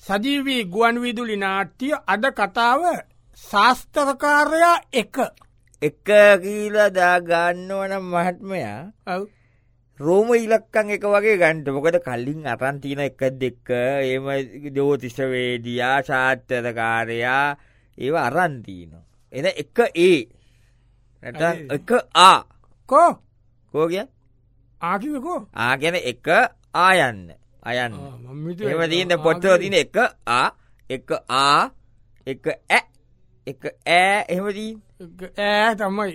සජීවී ගුවන් විදුලි නාට්‍ය අද කතාව ශාස්ත්‍රකාරයා එක කීල දා ගන්නවනම් මහත්මයා රෝම ඉලක්කන් එක වගේ ගන්ට මොකද කල්ලින් අරන්තින එක දෙක්ක ඒම ජෝතිෂවේදයා ශාත්තරකාරයා ඒව අරන්තිීන එන එක එක කෝ කෝගිය ආකිකෝ ආගැන එක ආයන්න අයන්න එම දීන්න පොට්ටෝ තින එක එක එක එහෙමදී තමයි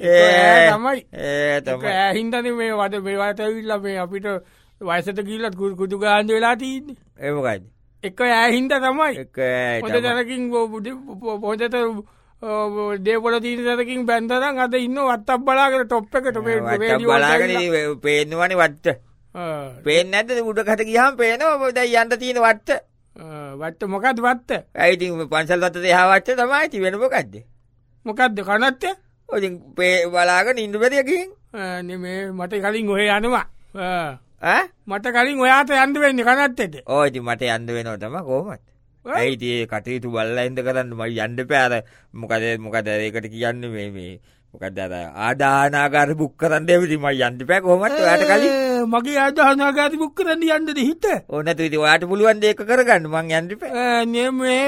හින්දන මේ වද මේවාතවිල්ල මේ අපිට වයසට ගිල්ලත් කුතු ගාන්ද වෙලා තියන්නේ ඒමකයි එක ඇහින්ද තමයි එක දැනකින් පොතත දේපොල තීන සැරකින් බැන්තරන් අද ඉන්න වත්තක් බලාගෙන ටොප් එකට බලාගෙන පේනවනි වට්ට පේන ඇත උඩකට ගියහම් පේනවා පොද යන්ට තියෙන වට්ට වට්ට මොකද වත්ත ඇයිති පන්සල් වත්ත දෙහාවච්ච තමයි ති වෙන මොකක්ද මොකක්ද කනත්ත ඔ පේ බලාගෙන ඉන්දු පැරියකින් මේ මට කලින් ඔහේ යනවා මට කලින් ඔයාට යන්ද වෙන්න කනත්තෙට ඕති මට යන්ද වෙනවා තම කෝමත් ඇයිතිේ කටයුතු බල්ල ඉද කරන්න ම යන්ඩ පෑර මොකද මොකද ඒකට කියන්න මේ මොකද ආදානාගර බුක් කරන්න එවිති ම යන්ට පෑ කොමට යට කලින් මගේ ආදානාගාති බුක් කරන්න යන්නද හිත ඕන තුති වාට පුළුවන් දෙක කරගන්න මං යන්ට නමේ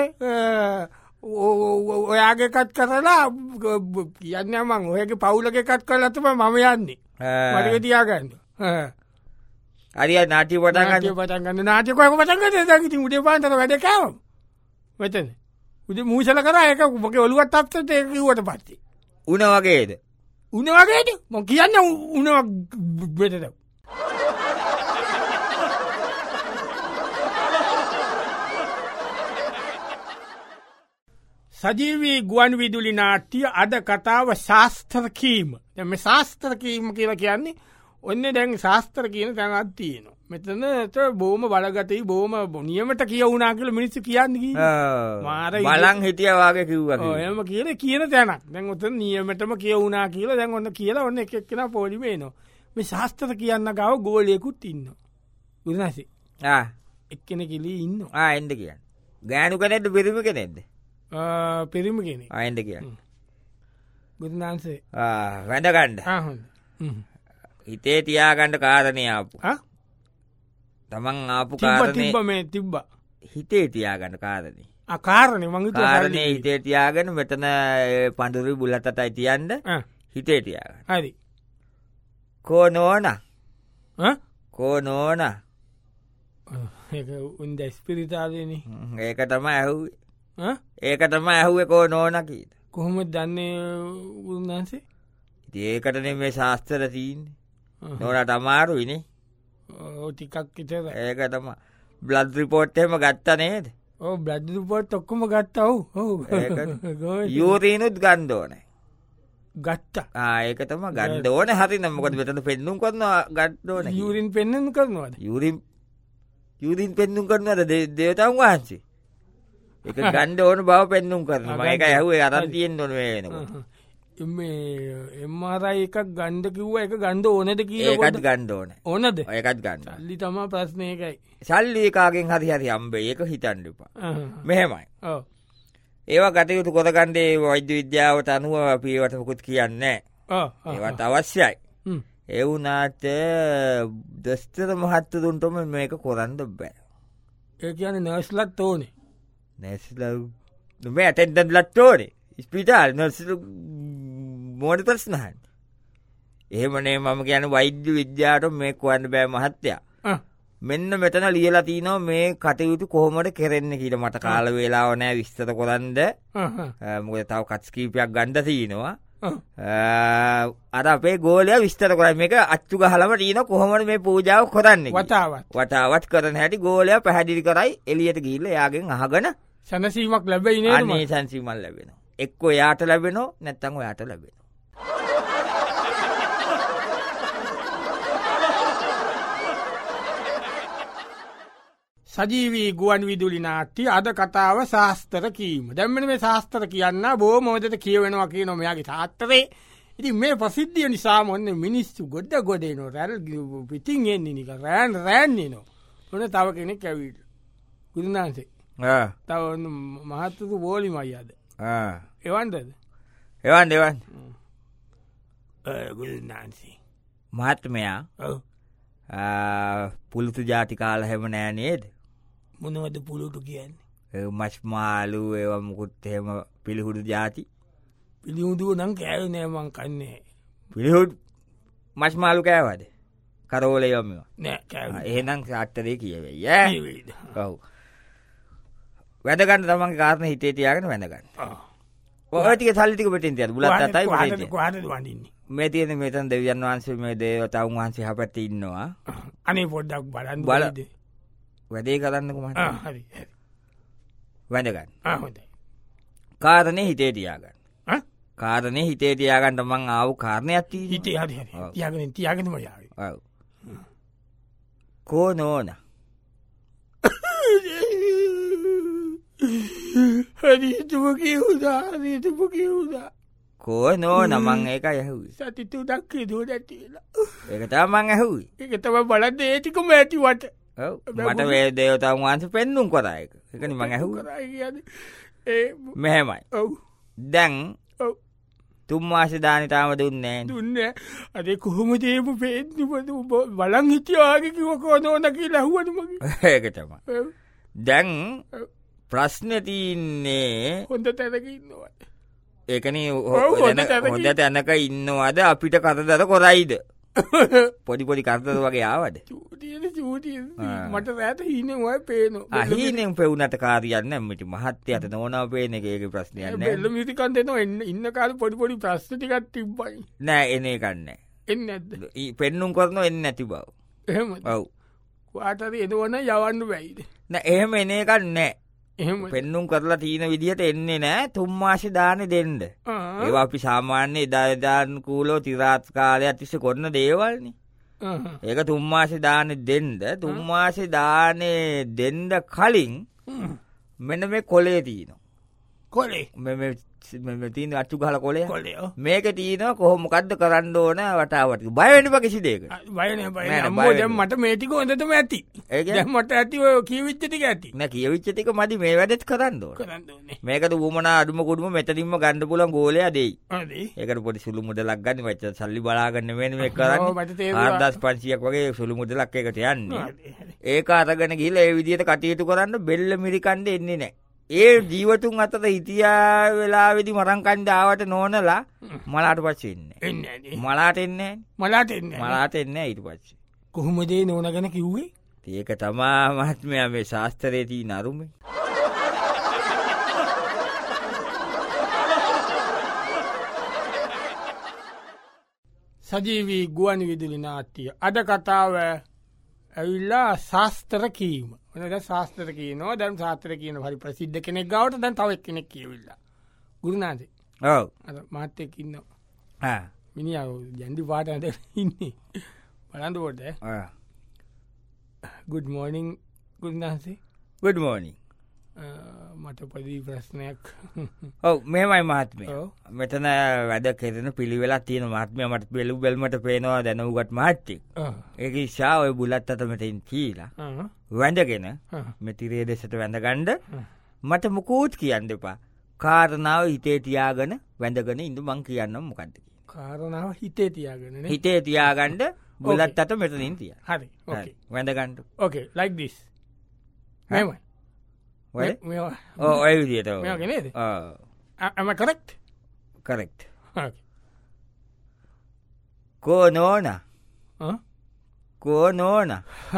ඔයාගෙකත් කරලා කියන්න මං ඔයගේ පවුලගෙකත් කරලතම මම යන්නේ මටක තියාගන්න අරිය නාටි පටගන්න පටගන්න නාටකොක පටගන්න ති උඩේ පාන්තර වැඩ කෑවම් වෙතන උද මූසල කර එක උපක ඔළුවත් අත්ත ඒකට පත්ති උන වගේද උන වගේද මො කියන්න උන බෙටද සජීවී ගුවන් විදුලි නාට්‍ය අද කතාව ශාස්ත්‍රකීම එම ශාස්ත්‍රකීම කියලා කියන්නේ ඔන්න දැන් ශාස්ත්‍ර කියන තැනත් තියෙනවා මෙතනට බෝම බලගතයි බෝම බොනියමට කියවුනා කියල මිනිස්සු කියන්න මාර බලං හිටියවාගේ කිව්ව එම කියල කියන තැනක් දැන් ඔත නියමටම කියවුනා කියලා දැන් ඔන්න කියලා ඔන්න එකක්ෙන පොලිමේනවා මේ ශාස්ත්‍ර කියන්න ගව ගෝලයකුත් ඉන්න ගුණසේ එක්කෙන කිලී ඉන්න එන්ඩ කියන්න ගෑනු කනෙට පිරිම කෙනෙක්ද පිරිම කෙනෙ අයින්ට කියන්න ගුරුනාන්සේ වැඩගණ්ඩ හිතේ තියාගණ්ඩ කාරණය ආපු තමන් ආපු කාරණය මේ තිබ්බ හිතේ තියාගන්න කාරණය අකාරණය මං කාරණය හිතේ තියාගෙන මෙතන පඳුරු බුලතතයි තියන්ද හිතේ තියාගන්න හරි කෝ නෝන කෝ නෝන උන්ද ස්පිරිතාදන ඒක තම ඇහුවේ ඒක තම ඇහුවේ කෝ නෝන කීද කොහොම දන්නේ උන්හන්සේ ඒකටන මේ ශාස්තර තිීන්නේ නොනට අමාරුයිනේ ටිකක් විතර ඒක තම බ්ලඩ් රිපෝට්ටම ගත්ත නේද ඕ බ්ලඩ් රිපෝට් ඔක්කොම ගත්තව යෝරීනුත් ගන්්දෝනෑ ගත්ත ඒක තම ගණ්ඩ ඕන හරි නමකට වෙතට පෙන්නුම් කරන ගත්්දෝන යුරින් පෙන්න්නන් කරනවාද යුරින් පෙන්නුම් කරනවද දේවතන් වහන්සේ එක ගණ්ඩ ඕන බව පෙන්නුම් කරන ඒක ඇහුවේ අරන් තියෙන් නොන වෙනවා එම්මාරයි එකක් ගණ්ඩ කිව්ව එක ගණ්ඩ ඕනද කිය ඒකත් ගණ්ඩ ඕන ඕනද ඒකත් ගන්න ල්ලි තම ප්‍රශ්නයකයි සල්ලිකාගෙන් හරි හරි අම්බේ ඒක හිතන්ඩපා මෙහෙමයි ඒවා ගතයුතු කොතකණ්ඩේ වෛද්‍ය විද්‍යාවට අනුව පියවටමකුත් කියන්න ඒවත් අවශ්‍යයි එවුනාට දස්තර මහත්තතුන්ටම මේක කොරන්න බෑ ඒ කියන නර්ස්ලත් ඕනේ නැස්ල මේ ඇටෙන්ඩ ලට් ඕනේ ස්පිටාල් නර්ස මෝඩ ප්‍රශ්නහන් එහෙමනේ මම කියන වෛද්‍ය විද්‍යාට මේ කොවන්න බෑ මහත්තයා මෙන්න මෙතන ලියලා තියනවා මේ කටයුතු කොහොමට කෙරෙන්න කියීට මට කාල වෙලාව නෑ විස්තත කොරන්ද මොක තව කත්ස්කීපයක් ගණ්ඩ තියනවා අර අපේ ගෝලය විස්තර කොර මේක අච්චු ගහලම ටීන කොහොමට මේ පූජාව කොරන්න වටාවත් කරන හැටි ගෝලය පැහැදිලි කරයි එලියට ගිල්ල යාගෙන් අහගන සැනසීමක් ලැබයි නේ සංසීමල් ලැබෙන එක්කෝ යාට ලැබෙනෝ නැත්තං යාට ලැබෙන සජීවී ගුවන් විදුලි නාට්‍ය අද කතාව ශාස්තර කීම දැම්මෙන මේ ශාස්තර කියන්න බෝ මෝදට කියවෙනවා කිය නොමයාගේ තාත්තරේ ඉති මේ ප්‍රසිද්ධිය නිසාම ඔන්න මිනිස්සු ගොඩ ගොඩේනො රැල් පිටින් එන්නේ නික රෑන් රෑන්නේ නො ඔන තව කෙනෙක් ඇවිට ගුරුනාන්සේ තව මහත්තතු බෝලි මයි අද එවන්ටද එවන් දෙවන් ගුල්නාන්සි මහත්මයා පුළුතු ජාති කාල හැම නෑ නේද මොනවද පුළුටු කියන්නේ මස්මාලු ඒවමුකුත් එහෙම පිළිහුඩු ජාති පිළිහුදුව නම් කෑව නෑමං කන්නේ පිළිහුඩ මස්මාලු කෑවද කරෝලයොම නෑ එහෙනම් අත්තරේ කියවෙයි ඔව් වැදගන්න තමන්ගේ කාරණ හිතේ තියාගෙන වැඳගන්න ඔයටික සල්ලිතික පටින් තියද බුලත් අතයි වඩින්නේ මේ තියෙන මෙතන් දෙවියන් වහන්සේ මේ දේවතාවුන් වහන්සේ හපැත්තේ ඉන්නවා අනේ පොඩ්ඩක් බලන්න බලද වැඩේ කරන්නකො මහත්තයා හරි වැඳගන්න හොඳයි කාරණේ හිතේ තියාගන්න කාරණේ හිතේ තියාගන්න මං ආව කාරණයක් තියෙනවා හිතේ හරි හරි තියාගෙනම යාවි ඔව් කෝ නෝන හරිතුම කිවුදා කෝ නෝන මං ඒක ඇහුයි සතිතු දක්කේ දෝ දැතිලා ඒක තමන් ඇහුයි ඒක තම බලද ඒටිකම ඇතිවට මට වේ දේවතාවුන් වහන්සේ පෙන්නුම් කරා එක එකනි මං ඇහුව මෙහෙමයි ඔව් දැන් තුම්මාස දානි තාම දුන්නේ දුන්න අද කොහොම දේම පේත්නිපද බලන් හිටියවාගේ කිවකෝ නෝන කියලා හුවනමගේ ඒක තමයි දැන් ප්‍රශ්න තියන්නේ හොඳ තැනකින්නවට ඒකන හොඳ තැනක ඉන්නවාද අපිට කතදර කොරයිද පොඩිපොඩි කර්තද වගේ ආවද මට රෑත හීනවයි පේන අහිනෙන් පෙවුනට කාරියන්න මට මහත්්‍ය අත නොනාව පේන එකගේ ප්‍රශ්නයන්න එල්ල මිතිකන්තෙන ඉන්න කාල පොඩිපොඩි ප්‍රශ්තිකත් තිබ්බයි නෑ එනේ කන්න එන්න ඇද පෙන්නුම් කරන එන්න ඇති බව එහෙම ඔව් වාතර එදවන යවන්න වැයිද නෑ එහෙම එනේ කන්නෑ එහෙම පෙන්නුම් කරලා තියෙන විදිහට එන්නේ නෑ තුම්මාශ දාන දෙන්ඩ ඒවා අපි සාමාන්‍ය එදාදාන් කූලෝ තිරාත් කාලයක් තිස්ස කොන්න දේවල්නි ඒක තුම්මාශ දාන දෙන්ඩ තුම්මාශ දානය දෙන්ඩ කලින් මෙන්න මේ කොලේ තියනවා කොලේ තිීන අච්චු ගහල කොලේ කොලේ මේක තියන කොහොමකක්ද කරන්න ඕන වටාවට බයවැනිප කිසිදේක බයන මට මේටික හොඳටම ඇති මට ඇති කියවිච්චටික ඇති නැ කියවිච්චටික මදි මේ වැඩෙත් කරන්න මේකට වුමන අඩුම කුඩුම මෙතනින්ම ගණඩ පුලන් ගෝලය දෙයි ඒකට පොඩි සුළු මුද ලක්ගන්න වච්ච සල්ලි බලාගන්න වෙන මේ කරන්න ආදස් පංසියක් වගේ සුළු මුද ලක් එකට යන්නේ ඒ අතගන ගිල ඒ විදියට කටයුතු කරන්න බෙල්ල මිරිකණ්ඩ එන්නේ නෑ ඒ ජීවතුන් අතට ඉතියා වෙලාවෙදි මරංකණ්ඩාවට නෝනලා මලාට පච්චෙන්නේ මලාට එන්නේ මලාට එන්න ඉට පච්ච කොහොමදේ නෝන ගැන කිව්වේ ඒක තමා මහත්මය මේ ශාස්තරයදී නරුම සජීවී ගුවන් විදුලි නාට්‍ය අද කතාව ඇවිල්ලා ශාස්තර කීම ද ශාස්තර කියනවා දැන් ශාස්තර කියන හරි ප්‍රසිද්ධ කෙනෙක් ගවට දැන් තවක් කෙනෙක් කියවිල්ලා ගුරුනාදේ ඔව් මාත්‍යයක් ඉන්නවා මිනිිය ජැන්ඩි පාට ඇද ඉන්නේ බලන්දකොට ගුඩ් මෝනිින් ගුරුනාසේ ගුඩ් මෝනිින් මට පදී ප්‍රශ්නයක් ඔව මේමයි මහත්මය මෙතන වැඩ කෙරෙන පිළිවෙලා තියෙන මත්මය මට පෙළු බෙල්මට පේනවා දැනවගත් මහත්තෙක් ඒක ශාවය බුලත් අතමටින් කීලා වැඳගෙන මෙතිරේ දෙසට වැඳගණ්ඩ මට මුකූත් කියන්න දෙපා කාරණාව හිතේ තියාගන වැඳගෙන ඉඳ මං කියන්න මොකක්ද කාරණාව හිතේ තියාගෙන හිතේ තියාගණ්ඩ බුලත් අත මෙතනින් තිය හරි වැඳගණ්ඩ ඕකේ ලයික් දිස් මෙමයි ඔය විදියට ගෙනද ඇම කරෙක්් කරෙක්් කෝ නෝන කෝ නෝන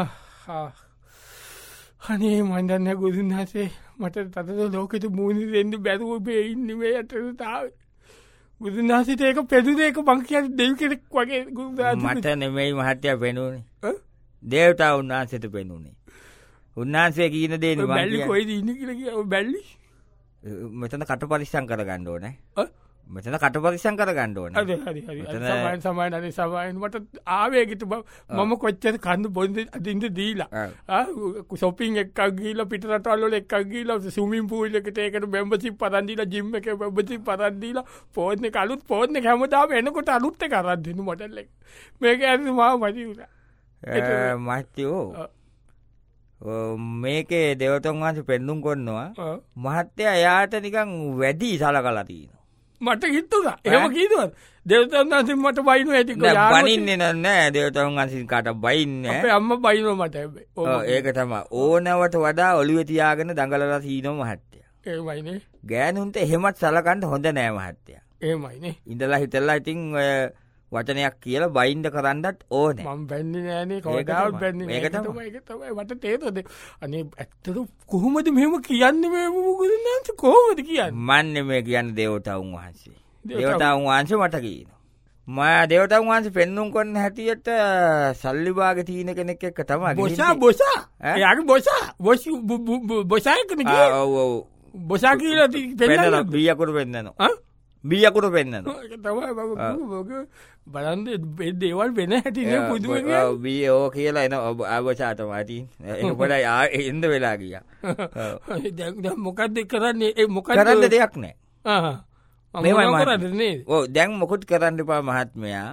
හනේ මන්දන්න ගුදුන් හසේ මට තතද ලෝකෙට මූුණි දෙෙන්ඩ බැරුව පේඉන්නවේ අටතාව බුදුන් හසිට ඒක පෙදුදේක බංකයක් දෙව් කෙනෙක් වගේ මට නෙමෙයි මහට්‍යය පෙනුවනේ දේවතා උන්වහන්සට පෙනුනේ උන්නාන්සේ කියීන දේ බැල්ලි කොයිද ඉන්න කියල බැල්ලි මෙතන කට පරිස්සං කර ගණ්ඩෝන මෙතන කට පරිස්සං කර ගණ්ඩෝන සමයින් අන සමයින්ට ආවේගිට මම කොච්චර කන්න බොන්ද අදින්ට දීලා සොපින් එක් ගීල පිටරටල්ල එක් ගීල සුමින් පූල්ලකට ඒකට බැම්බසි පරන්දිල ජිම්ම එක බැබසි පරන්දිලා පෝර්න කලුත් පෝර්න හැමදාව එනකොට අලුත්ත කරදන්න මොටල්ලෙක් මේක ඇ මා මතිවුණ මත්‍යෝ මේකේ දෙවතුන් වහන්සේ පෙන්නුම් කොන්නවා මහත්තය එයාට නිකන් වැඩි සලකලා තියෙනවා. මට හිතුණා එහෙම කීදුවත් දෙවතුන් වහන්සේ මට බයිනෝ ඇති බනින්නේ නෑ දෙවතුන් වහන්සේ කාට බයින්නේ අපේ අම්මා බයිනෝ මට ඒක තමයි ඕනවට වඩා ඔළුවේ තියාගෙන දඟලලා සීනෝ මහත්තයා. එහෙමයිනේ. ගෑනුන්ට එහෙමත් සලකන්න හොඳ නෑ මහත්තයා. එහෙමයිනේ. ඉඳලා හිටලා ඉතින් වචනයක් කියලා බයින්ඩ කරන්නත් ඕනේ. මම බැන්නේ නෑනේ කවදාවත් බැන්නේ නෑ. ඒක තමයි මට තේරෙන්නේ. අනේ ඇත්තට කොහොමද මෙහෙම කියන්නේ මේ මොකද කොහොමද කියන්නේ? මන්නේ මේ කියන්නේ දේවතාවුන් වහන්සේ. දේවතාවුන් වහන්සේ මට කියනවා. මා දේවතාවුන් වහන්සේ පෙන්නුම් කරන හැටියට සල්ලි භාගෙ තියෙන කෙනෙක් එක්ක තමයි. බොසා. එයාගේ බොසා එක්කනේ ගියේ. ඔව් ඔව්. බොසා කියලා පෙන්නනවා. බීයකුරු පෙන්නනවා. බීයකුරු පෙන්නනවා. ඒක තමයි බලන්න දේවල් වෙන හැටිනේ පුදුම බීයෝ කියලා එන ආවචා තමයි. ඒක පොඩයි එන්න වෙලා ගියා. දැන් මොකද්ද කරන්නේ? ඒ මොකද්ද කරන්න දෙයක් නැහැ. මේවයි ඔව් දැන් මොකුත් කරන්න එපා මහත්මයා.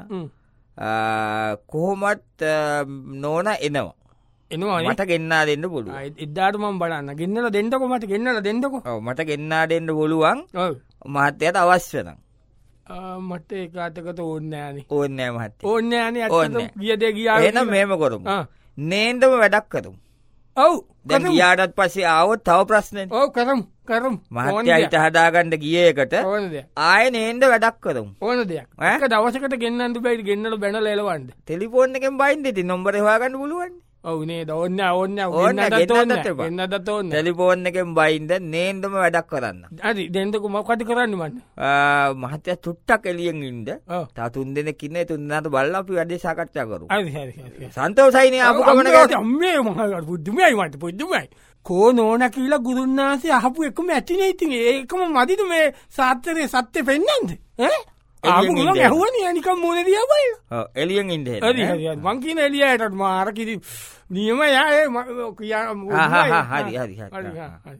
කොහොමත් නෝන එනවා. එනවා මට ගෙන්නා දෙන්න පුළුවන්. එදාට මම බලන්න ගෙන්නලා දෙන්නකො මට ගෙන්නලා දෙන්නකො. ඔව් මට ගෙන්නා දෙන්න පුළුවන්. ඔව් මහත්තයාට අවශ්‍ය නම්. මට ඒකාතකට ඕනේ නෑනේ. ඕනේ නෑ මහත්තයා. ඕනේ නෑනේ අත්තට ගිය දෙය ගියා. එහෙනම් මෙහෙම කරමු. නේන්දම වැඩක් කරමු. ඔව් දැන් ගියාටත් පස්සේ ආවොත් තව ප්‍රශ්නනේ. ඔව් කරමු. මහත්තයා හිත හදාගන්න ගියේ එකට ආයේ නේන්ද වැඩක් කරමු. ඕන දෙයක්. එක දවසකට ගෙන්නන්න බෑයි ගෙන්නලා බැනලා එලවන්න. ටෙලිෆෝන් එකෙන් බයින්ද ඉතින් නම්බරේ හොයාගන්න පුළුවන්. ඔව් නේද ඕන්න ගෙන්නන්නත් ඕන්න. ටෙලිෆෝන් එකෙන් බයින්ද නේන්දම වැඩක් කරන්න. හරි දෙන්නකො මොකද කරන්නේ මන්නේ? මහත්තයා චුට්ටක් එළියෙන් ඉන්න. තා 3 දෙනෙක් ඉන්නේ 3 දෙනාට බලලා අපි වැඩේ සාකච්ඡා කරමු. හරි. සන්තෝෂයිනේ ආපු ගමන ගැන. අම්මේ මහා පුදුමයි මට පුදුමයි. කෝ නෝන කියලා ගුරුන්නාන්සේ අහපු එකම ඇතිනේ ඉතින් ඒකම මදිද මේ සාත්‍රයේ සත්‍ය පෙන්නන්නේ ඈ ආපු ගමන් ඇහුවනේ නිකන් මොනේ දිහා බලලා ඔව් එළියෙන් ඉන්න හරි මං කියන එළියටත් මාර කිසි නියමයි ඒ කියා හරි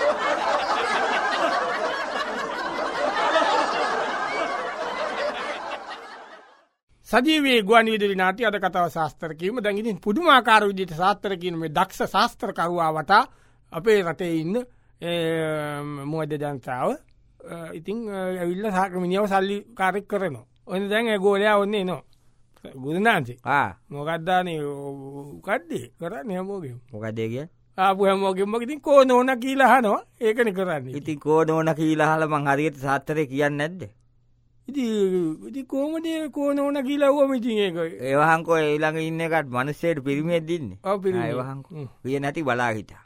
සජීවී ගුවන් විදුලි නාට්‍ය අද කතාව ශාස්ත්‍ර කීම දැන් ඉතින් පුදුමාකාර විදිහට ශාස්ත්‍ර කියන මේ දක්ෂ ශාස්ත්‍රකරුවා වටා අපේ රටේ ඉන්න මොකද ජනතාව ඉතින් ඇවිල්ලා සාකමිනියව සල්ලි කාර්යයක් කරනවා. ඔන්න දැන් ඒ ගෝලයා ඔන්නේ එනවා. ගුරුනාන්සේ. මොකක්දානේ මොකද්ද කරන්නේ හැමෝගෙම. මොකද ඒ කියන්නේ? ආපු හැමෝගෙම ඉතින් කෝ නෝන කියලා අහනවා. ඒකනේ කරන්නේ. ඉතින් කෝ නෝන කියලා අහලා මං හරියට ශාස්ත්‍රේ කියන්නේ නැද්ද? ඉතින් කොහොමද කෝ නෝන කියලා වුවම ඉතින් ඒක ඒවහන්කෝ ඊළඟ ඉන්න එකට මිනිස්සෙට පිරිමියෙක් දින්නේ. ඔව් පිරිමියෙක්. ඒවහන්කෝ. පිය නැති බලා හිටා.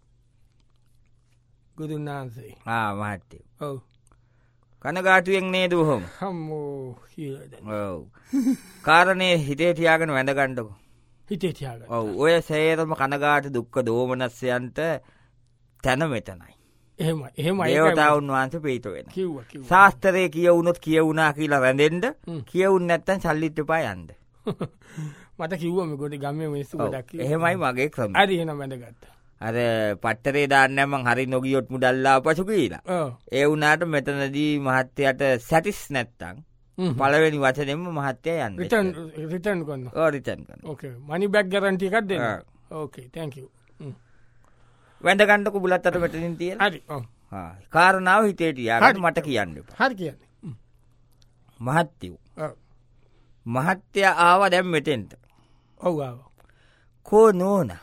ගුරුනාන්සේ. මහත්තයෝ. ඔව්. කනගාටුවෙන් නේද උහම? අම්මෝ කියලා දැන්. ඔව්. කාරණේ හිතේ තියාගෙන වැඳ ගන්නකො. හිතේ තියාගන්න. ඔව්. ඔය සේරම කනගාටු දුක්ඛ දෝමනස්යන්ට තැන මෙතනයි. එහෙමයි දේවතාවුන් වහන්සේ පිට වෙනවා. කිව්වා. ශාස්ත්‍රයේ කියවුනොත් කියවුණා කියලා වැඳෙන්න කියවුන් නැත්තම් සල්ලිත් එපා යන්න. මට කිව්වා මේ ගොඩේ ගම්මේ මිනිස්සු ගොඩක් කිව්වා. එහෙමයි මගේ ක්‍රම. හරි එහෙනම් වැඳගත්තා. අර පට්ටරේ දාන්න මං හරි නොගියොත් මුදල්ලා පසු කියලා. ඒ වුණාට මෙතනදී මහත්තයාට සැටිස් නැත්තම් පළවෙනි වචනයෙන්ම මහත්තයා යන්නේ. රිටර්න් කරනවා. ඔව් රිටර්න් කරනවා. ඕකේ. මනි බෑක් ගැරන්ටි එකක් දෙන්න. ඕකේ thank you. වැඳ ගන්නකො බුලත් අත මෙතනින් තියලා. හරි. ඔව්. කාරණාව හිතේ තියාගන්න මට කියන්න එපා. හරි කියන්නේ. මහත්තයෝ. ඔව්. මහත්තයා ආවා දැන් මෙතෙන්ට. ඔව් ආවා. කෝ නෝනා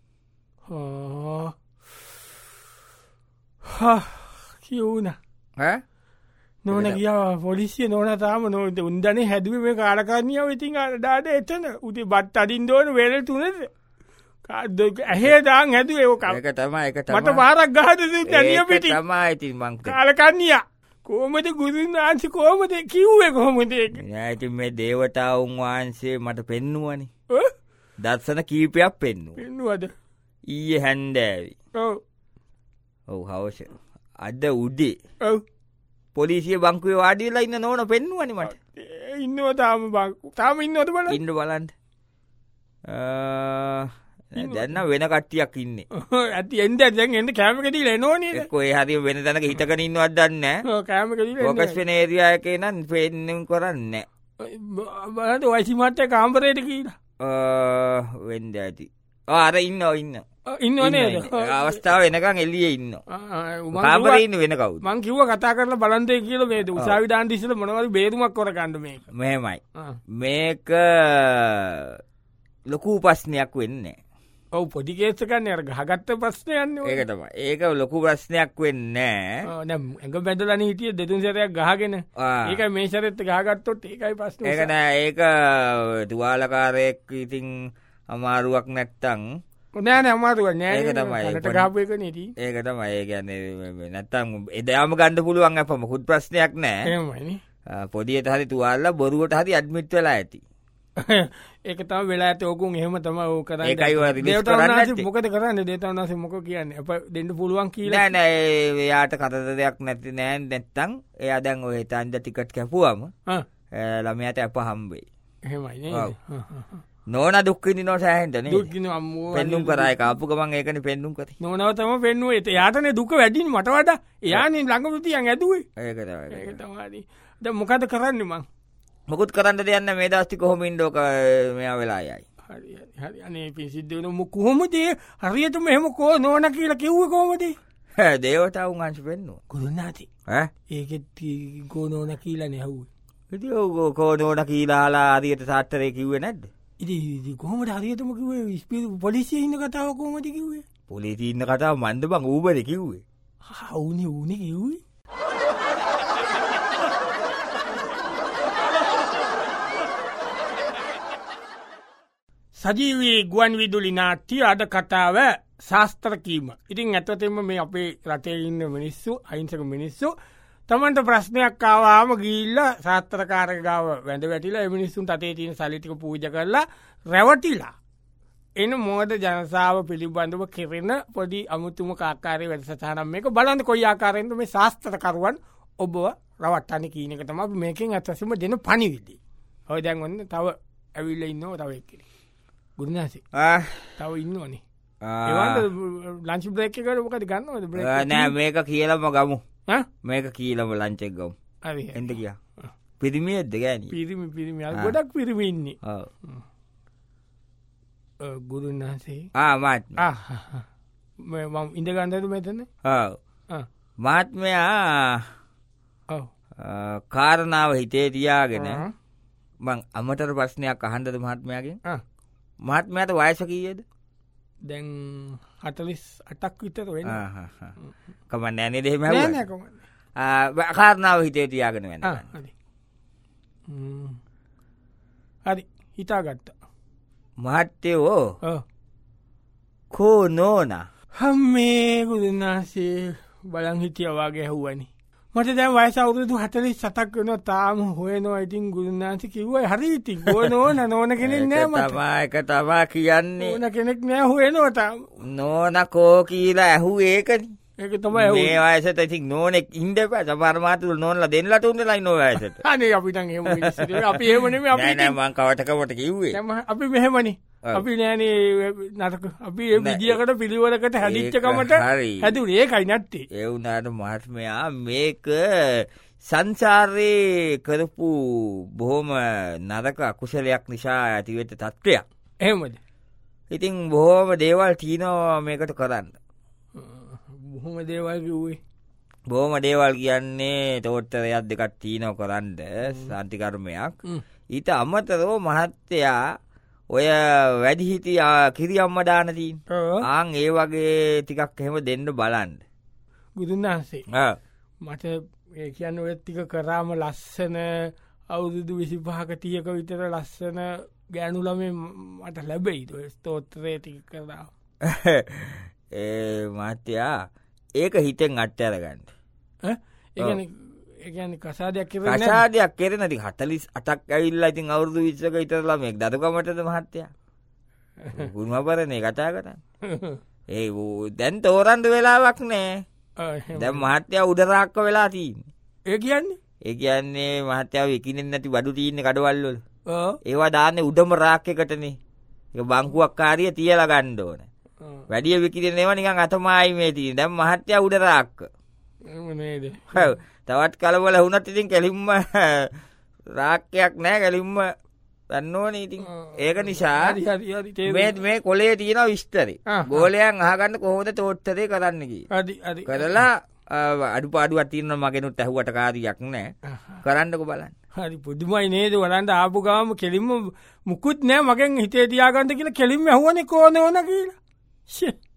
කියවුණ නෝන කියා පොලිසිය නෝන තාම නොට උන්දනේ හැදුව මේ කාලකරණියාව ඉතින් ඩාඩ එතන උති බත් අඩින් දෝන වෙල තුනද ඇහේ දාන් හැදුව ඒක මට පාරක් ගහද දැනිය පිටි තමයිඉතින් මං කාලකරණිය කෝමද ගුරුන් වහන්සි කෝමද කිව්වේ කොහොමද ඇති මේ දේවතාවුන් වහන්සේ මට පෙන්නුවනි දර්ශන කීපයක් පෙන්නුවද ඊයේ හැන්දෑවි. ඔව් හවස. අද උදේ. ඔව්. පොලිසිය බංකුවේ වාඩි වෙලා ඉන්න නෝන පෙන්නුවනේ මට. ඉන්නවා තාම බංකු. තාම ඉන්නවද බලන්න. ඉන්න බලන්න. දැන් නම් වෙන කට්ටියක් ඉන්නේ. ඇති එන්න දැන් එන්න කැම එක දීලා එනෝනේ. එක්කෝ ඒ හරිය වෙන තැනක හිටගෙන ඉන්නවද දන්නේ නැහැ. ඔව් කැම එක දීලා ෆෝකස් වෙන ඒරියා එකේ නම් පෙන්නුම් කරන්නේ නැහැ. බලන්න ඔය සිමට්ට කාමරේට කියලා. වෙන්න ඇති. අර ඉන්න. ඉන්නවනේ අවස්ථාව එනකං එල්ලිය ඉන්න කාමරඉන්න වෙන කවු මං කිව්ව කතා කරල බලන්තය කියල මේ උසාවිධාන් දිසල මොනවද බේරුමක් කොර කණ්ඩ මේ මෙහෙමයි මේක ලොකු පස්්නයක් වෙන්නේ ඔව පොඩිකේසකන්න අර ගහගත්ත ප්‍රශ්නයන්න ඒකටම ඒක ලොකු ප්‍රශ්නයක් වෙන්න ඇඟ බැදලන හිටිය දෙතුන් සරයක් ගහගෙන ඒක මේ සරත්ත ගහගත්තොත් ඒකයි ප්‍රශ්න ඒකන ඒක තුවාලකාරයෙක් ඉතින් අමාරුවක් නැත්තං නෑන අමාරුව නෑ ඒක තමයි ගාපයක නීති ඒක තමයි ඒ ගැන්න නැත්තං එදයාම ගණඩ පුළුවන් අප මුකුත් ප්‍රශ්නයක් නෑ පොඩියට හරි තුවාල්ල බොරුවට හරි අඩ්මිට් වෙලා ඇති ඒක තම වෙලා ඇත ඕකුන් එහෙම තම ඕ කර මොකද කරන්න දේතවනස මොක කියන්න අප දෙන්න පුළුවන් කියලා නෑ යාට කතදයක් නැති නෑන් නැත්තං එයා දැන් ඔය තන්ද ටිකට් කැපුවම ළමයට අප හම්බේ එහෙමයි නෝන දුක්කිනි නො සෑහන්ටන පෙන්නුම් කරයි කාපු ගමන් ඒකන පෙන්නුම් කර නොනවතම පෙන්නුව එත යාටන දුක වැඩින් මට වඩ යානින් ළඟපතියන් ඇදුවේ ඒක ද මොකද කරන්න මං මොකුත් කරන්න දෙයන්න මේ දස්ති කොහොමින්ඩෝක මෙයා වෙලා යයි හරි අනේ පිසිද්ධන කොහොමදේ හරියතුම එහෙම කෝ නොන කියලා කිව්ව කෝමදේ දේවට අවුන් අංශ පෙන්නවා කුරුන්නාති ඒකෙත් ගෝ නෝන කියලා නැහුව ඉති කෝ නෝන කියලාලා අරියට සාට්ටරය කිව්වේ නැද්ද ඉති කොහමට හරියතම කිවේ ස්පි පොලිසිය ඉන්න කතාව කෝමට කිවේ පොලිසි ඉන්න කතාව මන්ද බං ඌබර කිව්වේ හවුන ඕන කිව්වේ සජීවී ගුවන් විදුලි නාට්‍ය අද කතාව ශාස්ත්‍රකීම. ඉතින් ඇත්තතෙම මේ අපේ රටේ ඉන්න මිනිස්සු අහිංසක මිනිස්සු තමන්ට ප්‍රශ්නයක් ආවාම ගිහිල්ල ශාස්ත්‍රකාරක ගාව වැඳ වැටිලා මිනිස්සුන් අතේ තියෙන සල්ලි පූජ කරලා රැවටිලා එන මෝද ජනසාව පිළිබඳව කෙරෙන පොඩි අමුතුම ආකාරය වැඩසටහනක් මේක බලන්න කොයි ආකාරයෙන්ද මේ ශාස්ත්‍රකරුවන් ඔබව රවට්ටන්න කියන එක තමයි මේකෙන් අත්වසම දෙන පණිවිඩය. ඔය දැන් ඔන්න තව ඇවිල්ලා ඉන්නවා තව එක්කෙනෙක්. ගුරුනාසේ තව ඉන්නවනේ ලංචි බ්‍රේක් එකට මොකද ගන්නවද නෑ මේක කියලම ගමු මේක කියලම ලංචෙක් ගමු එට කිය පිරිමියද ගෑන පිරිමි ගොඩක් පිරිමින්නේ ගුරුන්නාසේ මාත් ඉඳ ගන්දතු මෙතන මාත්මයා කාරණාව හිතේ තියාගෙන මං අමතර ප්‍රශ්නයක් අහන්දද මහත්මයාගෙන් මහත්මයට වයස කීයද දැන් 48ක් විතර වෙන කමන්න ඇනේ දෙහෙම කාරණාව හිතේ තියාගෙන වෙන හරි හිතා ගත්ත මහත්තයෝ කෝ නෝන හම්මේ ගුදුන්නාසේ බලං හිටිය වගේ ඇහුවනි මට දැන් වයස අවුරුදු 47ක් වෙනවා තාම හොයනවා ඉතින් ගුරුනාන්සේ කිව්වා හරි ඉතින් නෝන නෝන කෙනෙක් නෑ මට ඒක තමයි කියන්නේ නෝන කෙනෙක් නෑ හොයනවා තාම නෝන කෝ කියලා ඇහුවේ ඒකනේ ඒක තමයි ඇහුවේ මේ වයසට ඉතින් නෝනෙක් ඉන්න එපා සමහර මාතුල් නෝනලා දෙන්නලා තුන්දලා ඉන්න ඔය වයසට අනේ අපි දැන් එහෙම මිනිස්සු අපි එහෙම නෙමෙයි අපි නෑ මං කවටකවට කිව්වේ අපි මෙහෙමනේ අපි නෑනේ නරක අපි ඒ විදියකට පිළිවෙලකට හැදිච්චකමට හැදුනේ ඒකයි නැත්තේ ඒ වුණාට මහත්මයා මේක සංසාරේ කරපු බොහොම නරක අකුසලයක් නිසා ඇතිවෙච්ච තත්ත්වයක් එහෙමද ඉතින් බොහොම දේවල් තියෙනවා මේකට කරන්න බොහොම දේවල් කිව්වේ බොහොම දේවල් කියන්නේ තෝට්ටරයක් දෙකක් තියෙනවා කරන්න සාන්තිකර්මයක් ඊට අමතරව මහත්තයා ඔය වැඩිහිටි කිරි අම්ම දාන තින් ආං ඒ වගේ ටිකක් එහෙම දෙන්න බලන්න බුදුන්නාන්සේ මට ඒ කියන්න ඔය ටික කරාම ලස්සන අවුරුදු 25ක 30ක විතර ලස්සන ගෑනු ළමයි මට ලැබෙයිද ඔය ස්තෝත්‍රය ටික කරා මහත්තයා ඒක හිතෙන් අට්ටර ගන්න ඒගැන කසාදයක් කසාදයක් කෙරෙන ති 48ක් ඇවිල්ලා ඉතින් අවුරුදු 20ක විතර ළමෙක් දරුකමටද මහත්තයා ගුණවපරනේ කතා කරන්න ඒ දැන් තෝරන්ඩ වෙලාවක් නෑ දැන් මහත්තයා උඩරාක්ක වෙලා තියන්නේ ඒ කියන්නේ මහත්‍යාව එකනෙන් නැති බඩු තියන්නේ කඩවල්වල ඒවා දාන්නේ උඩම රාක්කකටනේ ඒ බංකුවක් කාරිය තියලා ගන්න ඕන වැඩිය විකිරෙන ඒවා නිකන් අතමායි මේ තියෙන දැන් මහත්තයා උඩරාක්ක නේද තවත් කලබල වුණත් ඉතින් කෙලින්ම රාක්කයක් නෑ කෙලින්ම දන්නෝන ඉතින් ඒක නිසා හරි හරි හරි තේරුණා. මේ කොලේ තියෙන විස්තරේ ගෝලයන් අහගන්න කොහොමද තෝට්ටරේ කරන්න කියලා. හරි හරි කරලා අඩුපාඩුවක් තියෙනවා මගෙනුත් ඇහුවට කාරියක් නෑ. කරන්නකො බලන්න. හරි පුදුමයි නේද වලන්ට ආපු ගාම කෙලින්ම මුකුත් නෑ මගෙන් හිතේ තියාගන්න කියලා කෙලින්ම ඇහුවනේ කොහොනේ ඕන කියලා.